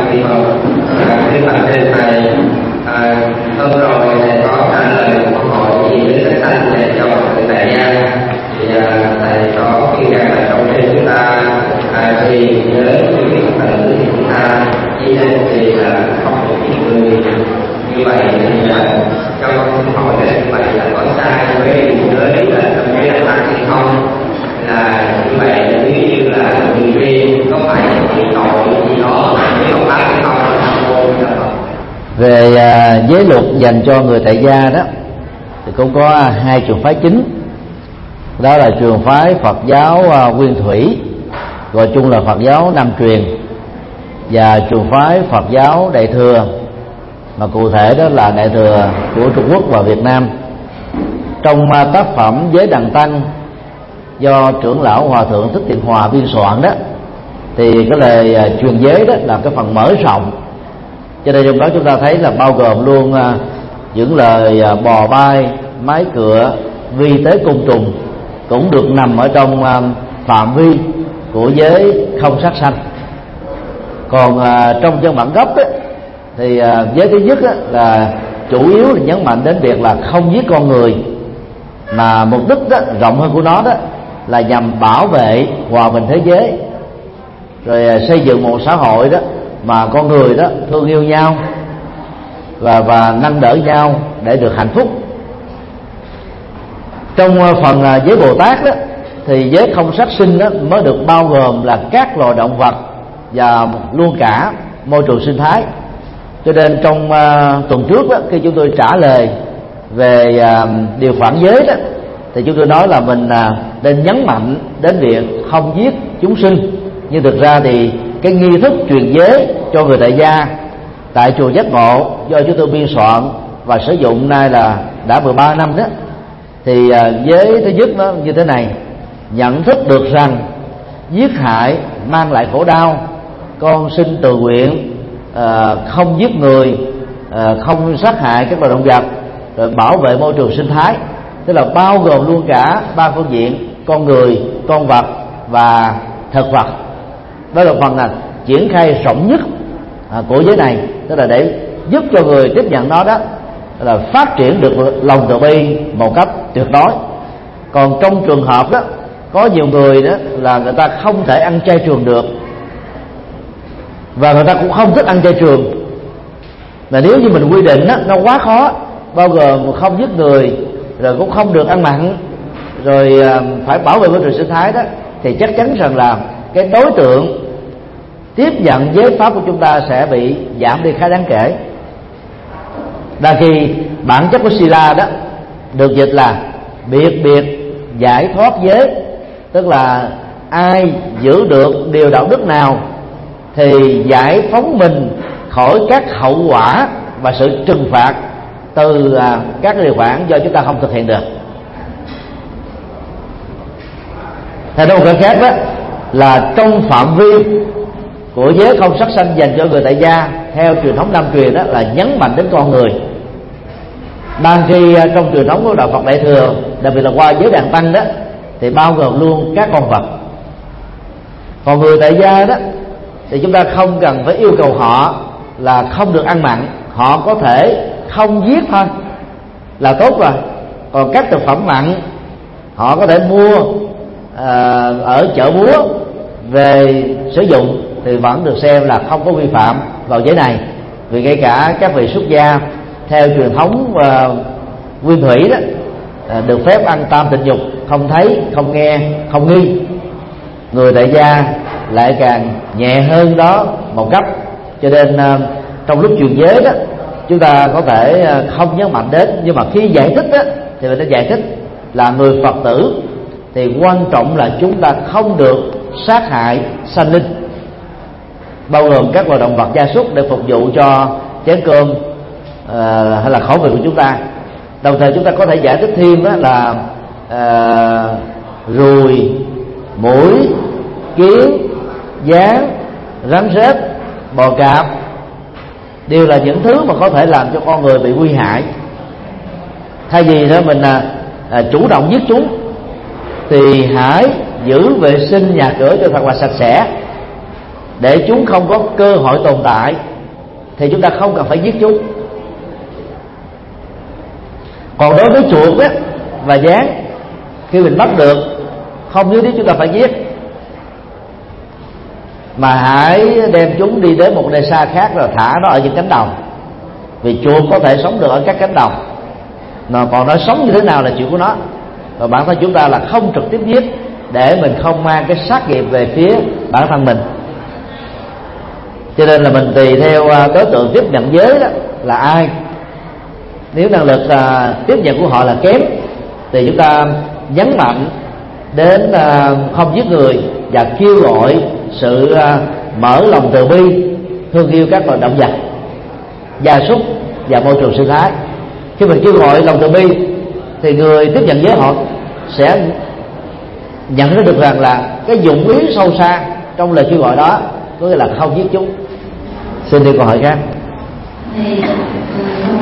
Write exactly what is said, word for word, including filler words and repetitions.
Kỳ Phật. Thưa Bạch Thầy, Thầy hôm rồi Thầy có trả lời một câu hỏi gì đến sách sanh dành cho người tại gia. Thì Thầy có khuyên rằng là trong khi chúng ta thì với những Phật tử thì chúng ta chỉ nên thì là không được giết người. Như vậy thì cho con xin hỏi là như vậy là có sai với điều giới là trong cái đạo Phật hay không? Là như vậy nếu như là người riêng có phải bị tội gì đó nếu không pháp hay không? Về uh, giới luật dành cho người tại gia đó thì cũng có hai trường phái chính, đó là trường phái Phật giáo uh, Nguyên Thủy, gọi chung là Phật giáo Nam truyền, và trường phái Phật giáo Đại thừa, mà cụ thể đó là Đại thừa của Trung Quốc và Việt Nam. Trong uh, tác phẩm Giới Đằng Tăng do trưởng lão Hòa thượng Thích Thiện Hòa biên soạn đó, thì cái lời uh, truyền giới đó là cái phần mở rộng, cho nên trong đó chúng ta thấy là bao gồm luôn uh, những lời uh, bò bay, mái cựa, vi tế côn trùng cũng được nằm ở trong uh, phạm vi của giới không sát sanh. Còn uh, trong chân bản gốc ấy, thì uh, giới thứ nhất ấy, là chủ yếu là nhấn mạnh đến việc là không giết con người, mà mục đích đó, rộng hơn của nó đó là nhằm bảo vệ hòa bình thế giới, rồi uh, xây dựng một xã hội đó mà con người đó thương yêu nhau và và nâng đỡ nhau để được hạnh phúc. Trong phần giới Bồ Tát đó thì giới không sát sinh đó mới được bao gồm là các loài động vật và luôn cả môi trường sinh thái. Cho nên trong uh, tuần trước đó, khi chúng tôi trả lời về uh, điều khoản giới đó, thì chúng tôi nói là mình uh, nên nhấn mạnh đến việc không giết chúng sinh. Nhưng thực ra thì cái nghi thức truyền giới cho người tại gia tại chùa Giác Ngộ do chúng tôi biên soạn và sử dụng nay là đã mười ba năm đó, thì uh, giới thứ nhất nó như thế này: nhận thức được rằng giết hại mang lại khổ đau, con sinh từ nguyện, uh, không giết người, uh, không sát hại các loài động vật, rồi bảo vệ môi trường sinh thái, tức là bao gồm luôn cả ba phương diện: con người, con vật và thực vật. Đó là phần là triển khai rộng nhất à, của giới này, tức là để giúp cho người tiếp nhận nó đó là phát triển được lòng từ bi một cách tuyệt đối. Còn trong trường hợp đó có nhiều người đó là người ta không thể ăn chay trường được, và người ta cũng không thích ăn chay trường, là nếu như mình quy định đó, nó quá khó, bao gồm không giết người, rồi cũng không được ăn mặn, rồi phải bảo vệ môi trường sinh thái đó, thì chắc chắn rằng là cái đối tượng tiếp nhận giới pháp của chúng ta sẽ bị giảm đi khá đáng kể. Đa khi bản chất của Sila đó được dịch là biệt biệt giải thoát giới, tức là ai giữ được điều đạo đức nào thì giải phóng mình khỏi các hậu quả và sự trừng phạt từ à, các điều khoản do chúng ta không thực hiện được. Theo đó một cái khác đó là trong phạm vi của giới không sát sanh dành cho người tại gia theo truyền thống Nam truyền đó là nhấn mạnh đến con người. Đang khi trong truyền thống của đạo Phật Đại thừa, đặc biệt là qua giới Đàn Tăng đó, thì bao gồm luôn các con vật. Còn người tại gia đó thì chúng ta không cần phải yêu cầu họ là không được ăn mặn, họ có thể không giết thôi là tốt rồi. Còn các thực phẩm mặn họ có thể mua à, ở chợ búa về sử dụng thì vẫn được xem là không có vi phạm vào giới này. Vì ngay cả các vị xuất gia theo truyền thống uh, Nguyên Thủy đó uh, được phép ăn tam tịnh dục, không thấy, không nghe, không nghi. Người tại gia lại càng nhẹ hơn đó một cấp. Cho nên uh, trong lúc truyền giới đó chúng ta có thể uh, không nhấn mạnh đến, nhưng mà khi giải thích đó thì mình đã giải thích là người Phật tử thì quan trọng là chúng ta không được sát hại sanh linh, bao gồm các loài động vật gia súc để phục vụ cho chén cơm uh, hay là khẩu vị của chúng ta. Đồng thời chúng ta có thể giải thích thêm đó là uh, ruồi, muỗi, kiến, gián, rắn rết, bò cạp đều là những thứ mà có thể làm cho con người bị nguy hại. Thay vì đó mình uh, chủ động giết chúng thì hãy giữ vệ sinh nhà cửa cho thật là sạch sẽ, để chúng không có cơ hội tồn tại thì chúng ta không cần phải giết chúng. Còn đối với chuột á và gián, khi mình bắt được không nhất thiết chúng ta phải giết, mà hãy đem chúng đi đến một nơi xa khác rồi thả nó ở những cánh đồng, vì chuột có thể sống được ở các cánh đồng, mà còn nó sống như thế nào là chuyện của nó. Và bản thân chúng ta là không trực tiếp giết để mình không mang cái sát nghiệp về phía bản thân mình. Cho nên là mình tùy theo đối tượng tiếp nhận giới đó là ai. Nếu năng lực uh, tiếp nhận của họ là kém thì chúng ta nhấn mạnh đến uh, không giết người và kêu gọi sự uh, mở lòng từ bi, thương yêu các loài động vật, gia súc và môi trường sinh thái. Khi mình kêu gọi lòng từ bi thì người tiếp nhận giới họ sẽ nhận ra được rằng là cái dụng ý sâu xa trong lời kêu gọi đó có nghĩa là không giết chúng. Xin đi câu hỏi khác. Thì